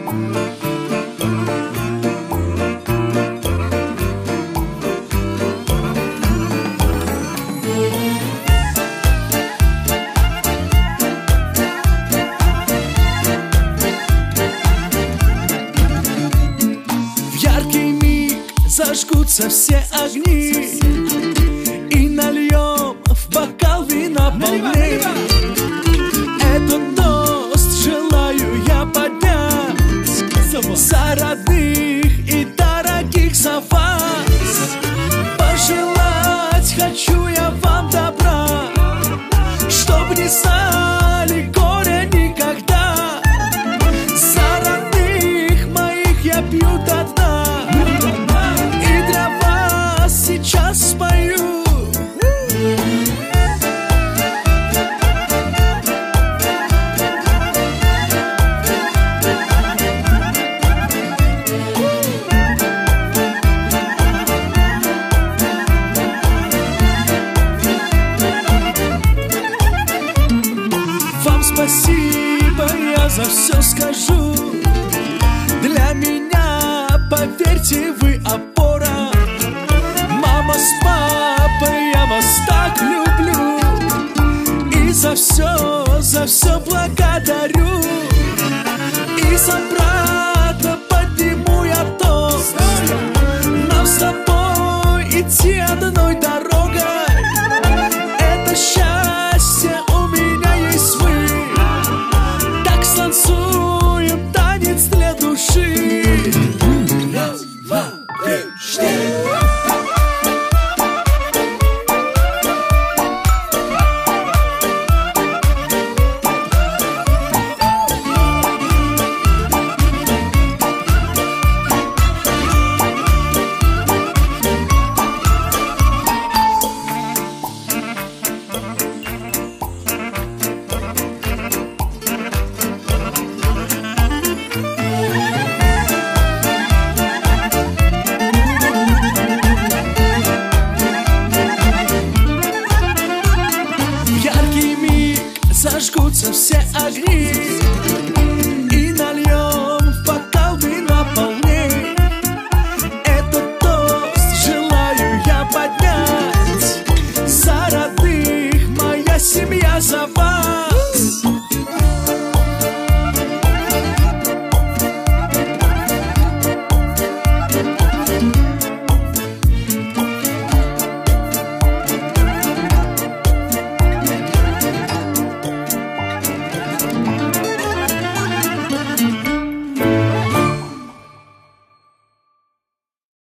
Зажгутся все огни и нальем в бокал вина полней. Этот тост желаю я поднять за родных и дорогих за вас. Пожелать хочу я вам добра, чтоб не знали горя никогда. За родных моих я пью до дна, сейчас спою. Вам спасибо я за все скажу. Для меня, поверьте, вы опора. Мама с папой, я вас так люблю. И за все благодарю.